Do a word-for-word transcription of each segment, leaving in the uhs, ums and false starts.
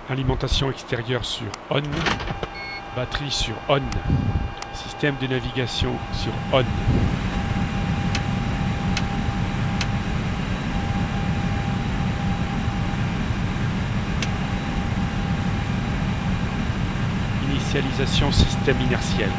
Alimentation extérieure sur on. Batterie sur on. Système de navigation sur on. Initialisation système inertiel.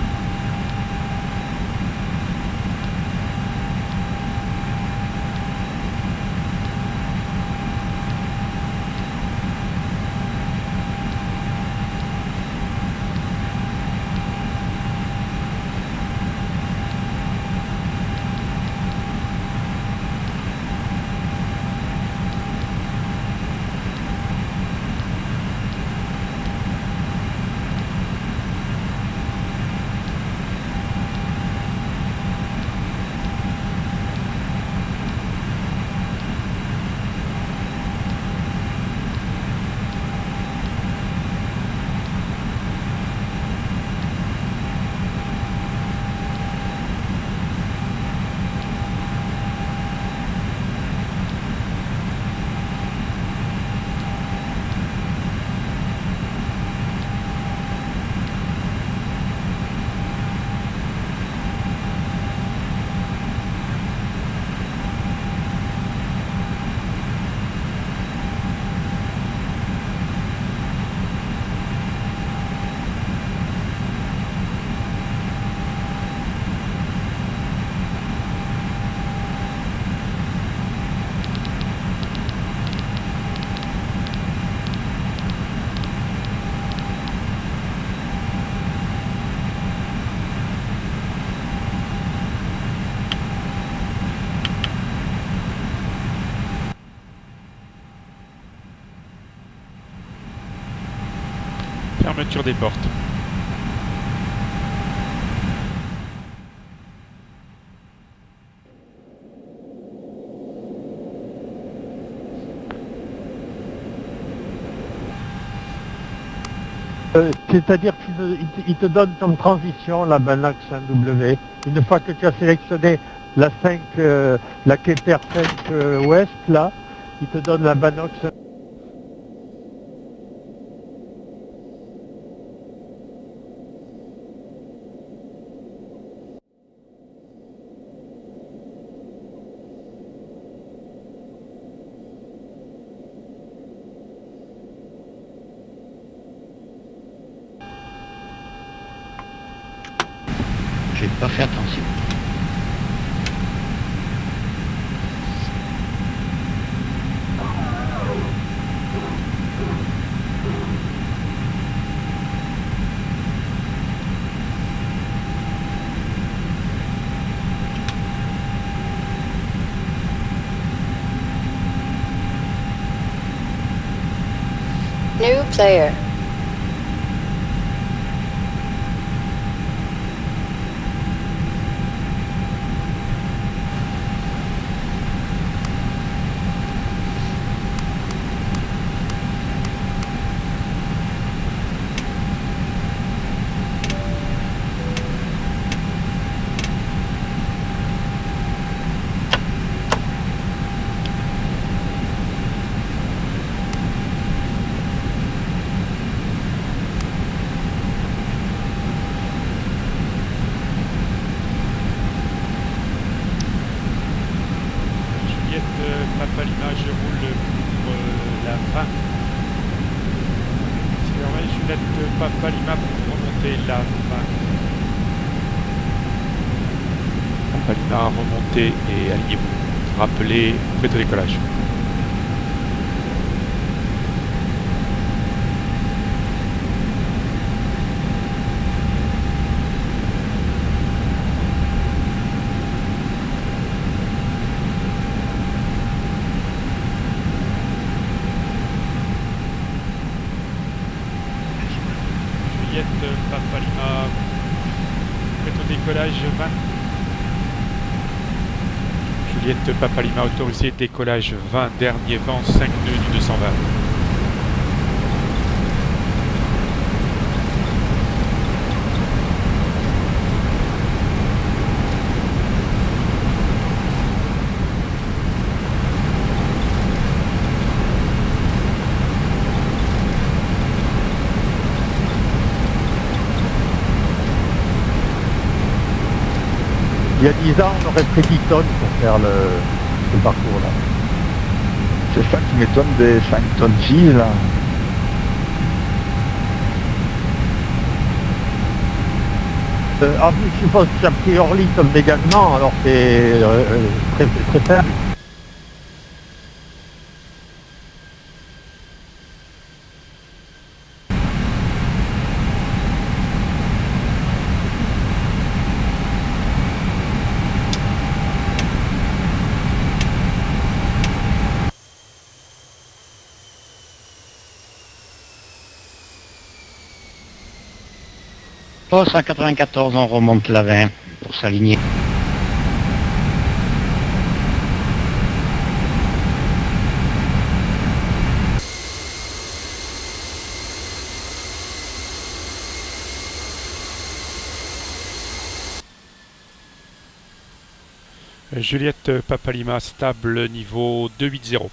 Fermeture des portes. Euh, C'est-à-dire qu'il te, il te donne comme transition la Banax un W. Une fois que tu as sélectionné la cinq, euh, la Kepler cinq euh, Ouest, là, il te donne la Banox. J'ai pas fait attention. New player. Papa Lima, je roule pour euh, la vingt. C'est Juliette Papa Lima pour remonter la vingt. Papa Lima, remontez et alignez-vous. Rappelez, faites au décollage. Papa Lima, faites au décollage vingt. Juliette Papa Lima, autorisé décollage vingt, dernier vent cinq nœuds du deux cent vingt. Il y a dix ans, on aurait pris dix tonnes pour faire le, ce parcours-là. C'est ça qui m'étonne des cinq tonnes six là. Euh, en plus, je suppose qu'il y a pris Orly comme dégagement, alors c'est euh, euh, très, très faible. Oh, cent quatre-vingt-quatorze, on remonte la vingt pour s'aligner. Juliette Papalima, stable niveau deux huit zéro.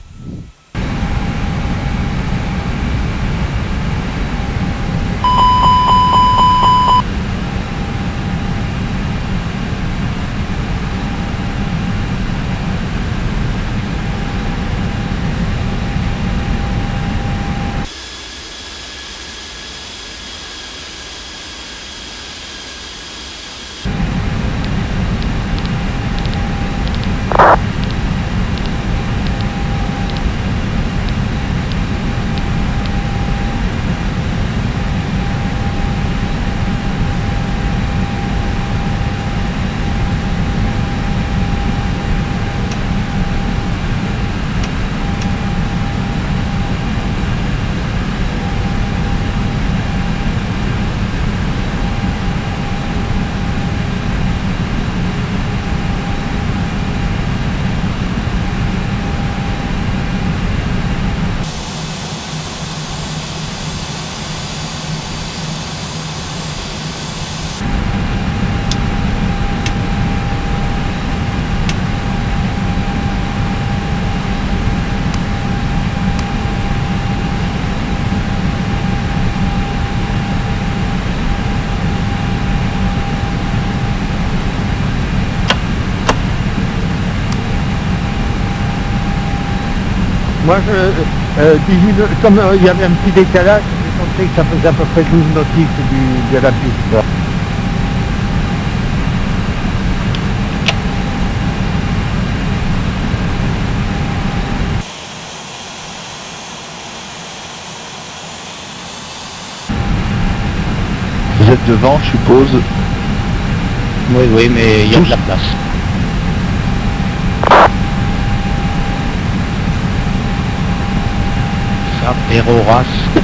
Moi, je, euh, dix-huit, comme euh, il y avait un petit décalage, j'ai compté que ça faisait à peu près douze nautiques du, de la piste. Vous êtes devant, je suppose. Oui, oui, mais il y a de la place. Ça, Péroras.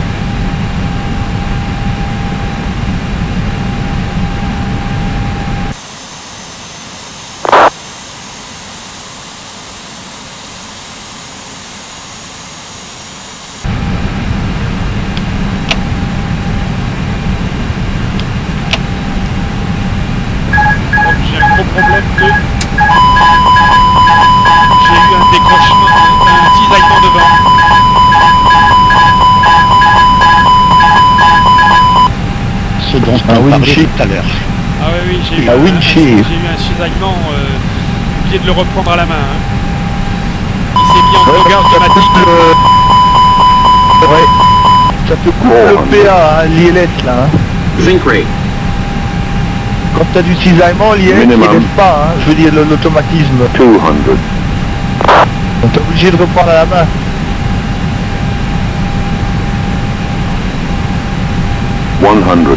J'ai un gros problème de... J'ai eu un décrochement, un cisaillement de vent. Ce dont Ah on oui, parlait chic. tout à l'heure. Ah oui, oui, j'ai eu, Ah un- oui, un- chier. j'ai eu un cisaillement, euh, oublié de le reprendre à la main. Hein. Il s'est mis en Ouais, bloqueur ça automatique. coupe le... Ouais. Ça te coupe le P A, hein, l'I L S là. Hein. Zinc rate. Quand t'as du cisaillement, l'I L S il Minimum. laisse pas, hein. Je veux dire le- l'automatisme. two hundred. Donc t'es obligé de reprendre à la main. one hundred.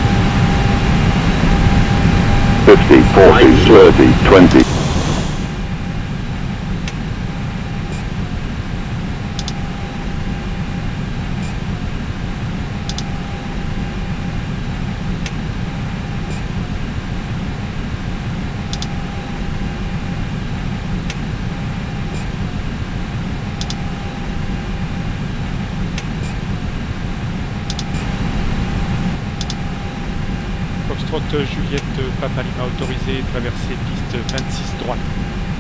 fifty, forty, thirty, twenty. Foxtrot Juliette Papalima autorisé, traverser piste vingt-six droite.